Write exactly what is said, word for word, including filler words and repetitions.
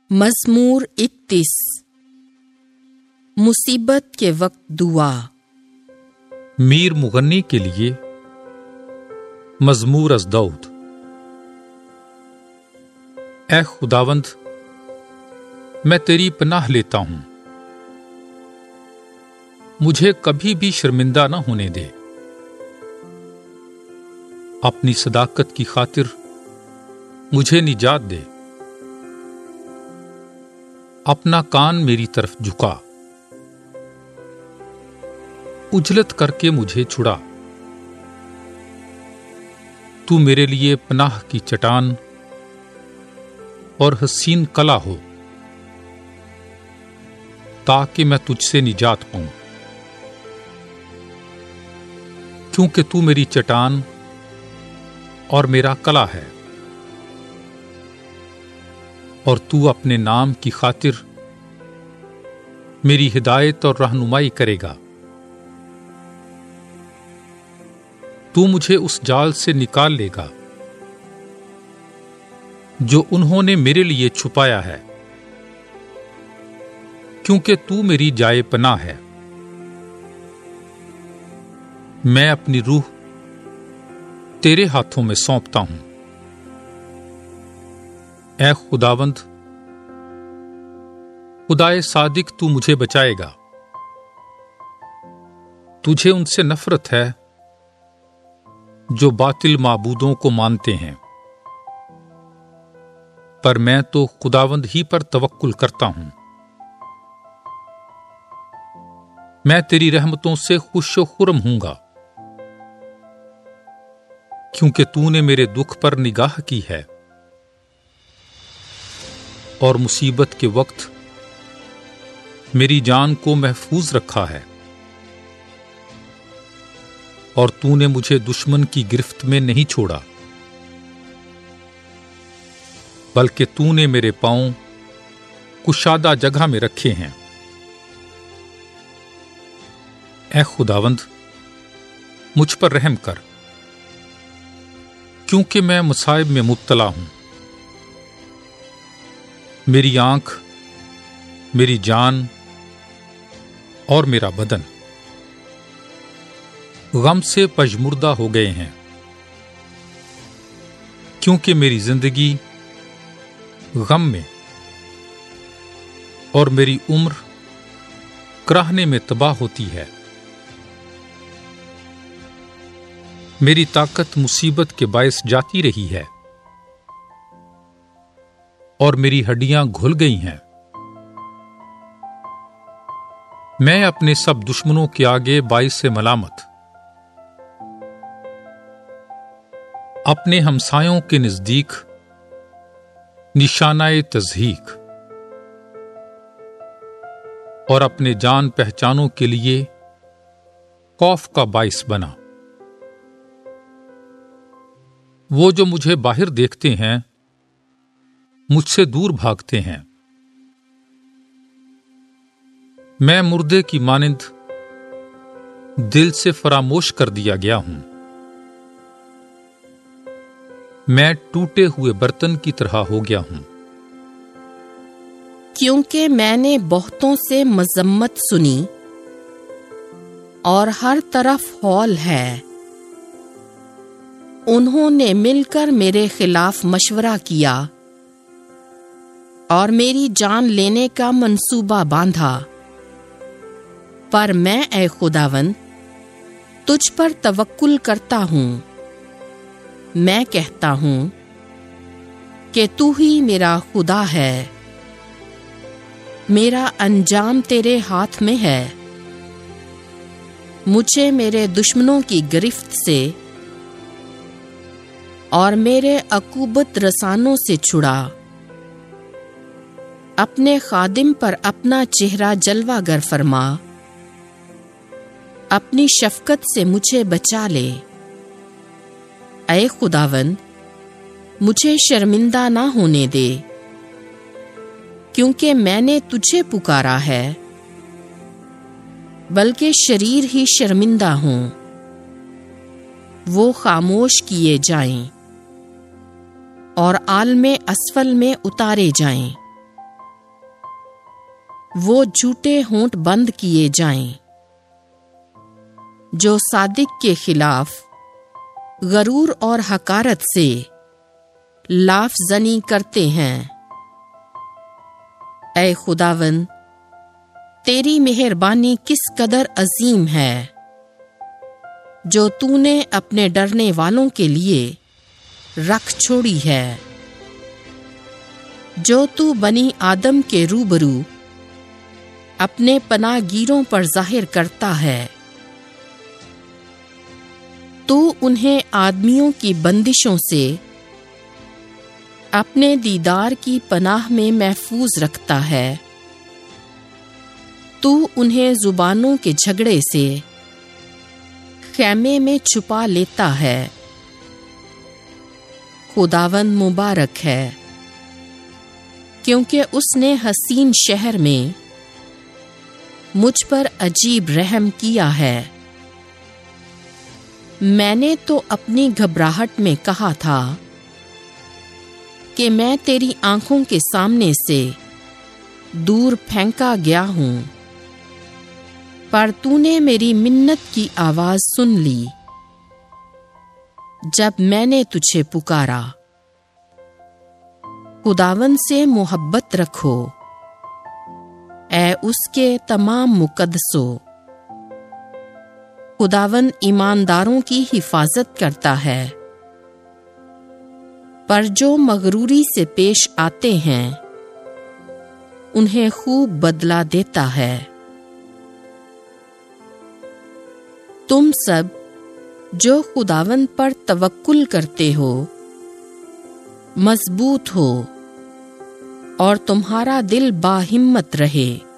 مزمور اکتیس۔ مصیبت کے وقت دعا۔ میر مغنی کے لیے مزمور از داؤد۔ اے خداوند، میں تیری پناہ لیتا ہوں، مجھے کبھی بھی شرمندہ نہ ہونے دے۔ اپنی صداقت کی خاطر مجھے نجات دے، اپنا کان میری طرف جھکا، اجلت کر کے مجھے چھڑا۔ تو میرے لیے پناہ کی چٹان اور حسین قلعہ ہو، تاکہ میں تجھ سے نجات پاؤں، کیونکہ تو میری چٹان اور میرا قلعہ ہے، اور تو اپنے نام کی خاطر میری ہدایت اور رہنمائی کرے گا۔ تو مجھے اس جال سے نکال لے گا جو انہوں نے میرے لیے چھپایا ہے، کیونکہ تو میری جائے پناہ ہے۔ میں اپنی روح تیرے ہاتھوں میں سونپتا ہوں۔ اے خداوند، خدائے صادق، تو مجھے بچائے گا۔ تجھے ان سے نفرت ہے جو باطل معبودوں کو مانتے ہیں، پر میں تو خداوند ہی پر توکل کرتا ہوں۔ میں تیری رحمتوں سے خوش و خرم ہوں گا، کیونکہ تو نے میرے دکھ پر نگاہ کی ہے، اور مصیبت کے وقت میری جان کو محفوظ رکھا ہے، اور تو نے مجھے دشمن کی گرفت میں نہیں چھوڑا، بلکہ تو نے میرے پاؤں کشادہ جگہ میں رکھے ہیں۔ اے خداوند، مجھ پر رحم کر، کیونکہ میں مصائب میں مبتلا ہوں۔ میری آنکھ، میری جان اور میرا بدن غم سے پژمردہ ہو گئے ہیں، کیونکہ میری زندگی غم میں اور میری عمر کراہنے میں تباہ ہوتی ہے۔ میری طاقت مصیبت کے باعث جاتی رہی ہے، اور میری ہڈیاں گھل گئی ہیں۔ میں اپنے سب دشمنوں کے آگے باعث ملامت، اپنے ہمسایوں کے نزدیک نشانہ تضحیک، اور اپنے جان پہچانوں کے لیے خوف کا باعث بنا۔ وہ جو مجھے باہر دیکھتے ہیں مجھ سے دور بھاگتے ہیں۔ میں مردے کی مانند دل سے فراموش کر دیا گیا ہوں۔ میں ٹوٹے ہوئے برتن کی طرح ہو گیا ہوں، کیونکہ میں نے بہتوں سے مذمت سنی، اور ہر طرف ہول ہے۔ انہوں نے مل کر میرے خلاف مشورہ کیا اور میری جان لینے کا منصوبہ باندھا، پر میں اے خداوند تجھ پر توکل کرتا ہوں۔ میں کہتا ہوں کہ تو ہی میرا خدا ہے، میرا انجام تیرے ہاتھ میں ہے۔ مجھے میرے دشمنوں کی گرفت سے اور میرے عقوبت رسانوں سے چھڑا۔ اپنے خادم پر اپنا چہرہ جلوہ گر فرما، اپنی شفقت سے مجھے بچا لے۔ اے خداوند، مجھے شرمندہ نہ ہونے دے، کیونکہ میں نے تجھے پکارا ہے، بلکہ شریر ہی شرمندہ ہوں۔ وہ خاموش کیے جائیں اور عالم اسفل میں اتارے جائیں۔ وہ جھوٹے ہونٹ بند کیے جائیں جو صادق کے خلاف غرور اور حقارت سے لاف زنی کرتے ہیں۔ اے خداوند، تیری مہربانی کس قدر عظیم ہے جو تو نے اپنے ڈرنے والوں کے لیے رکھ چھوڑی ہے، جو تو بنی آدم کے روبرو اپنے پناہ گیروں پر ظاہر کرتا ہے۔ تو انہیں آدمیوں کی بندشوں سے اپنے دیدار کی پناہ میں محفوظ رکھتا ہے۔ تو انہیں زبانوں کے جھگڑے سے خیمے میں چھپا لیتا ہے۔ خداوند مبارک ہے، کیونکہ اس نے حسین شہر میں مجھ پر عجیب رحم کیا ہے۔ میں نے تو اپنی گھبراہٹ میں کہا تھا کہ میں تیری آنکھوں کے سامنے سے دور پھینکا گیا ہوں، پر تو نے میری منت کی آواز سن لی جب میں نے تجھے پکارا۔ خداوند سے محبت رکھو، اے اس کے تمام مقدسو۔ خداوند ایمانداروں کی حفاظت کرتا ہے، پر جو مغروری سے پیش آتے ہیں انہیں خوب بدلہ دیتا ہے۔ تم سب جو خداوند پر توکل کرتے ہو مضبوط ہو اور تمہارا دل باہمت رہے۔